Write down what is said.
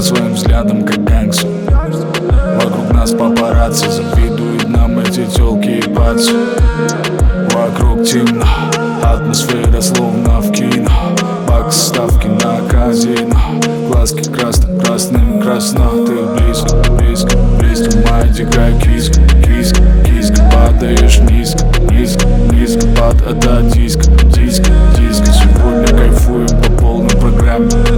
своим взглядом, как гангстер. Вокруг нас папарацци, завидуют нам эти тёлки и пацы. Вокруг темно, атмосфера словно в кино. Бакс, ставки на казино, глазки красным красно. Ты близко, близко, близко, моя дикая киска, киска, киска. Падаешь низко, низко, низко под это диско, диско, диско. Сегодня кайфуем по полной программе.